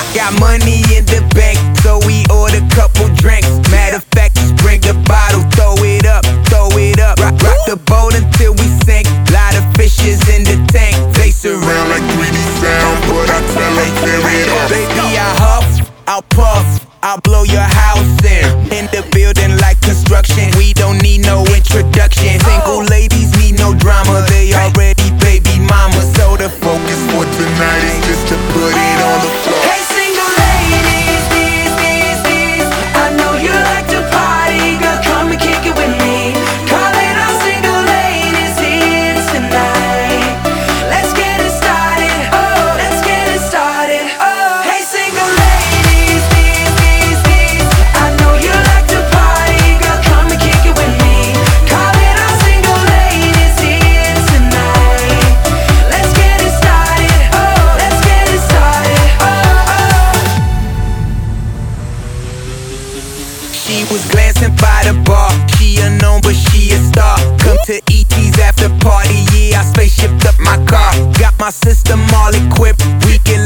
Got money in the bank, so we order couple drinks. Matter of fact, just bring the bottle, throw it up, throw it up. Rock the boat until we sink. Lot of fishes in the tank. They surround like 3D sound, but I tell them tear it up. Baby, I huff, I'll puff, I'll blow your house in the building like construction. We don't need no introduction. Single ladies need no drama, they already baby mama. So the focus for tonight is just to put it on the floor. Hey, single ladies, I know you like to party, girl, come and kick it with me. Calling all single ladies here tonight. Let's get it started, oh, let's get it started, oh. Hey, single ladies, I know you like to party, girl, come and kick it with me. Calling all single ladies here tonight. Let's get it started, oh, let's get it started, oh. She was glancing by the bar. She unknown, but she a star. Come to ET's after party, yeah, I spaceshipped up my car. Got my system all equipped. We can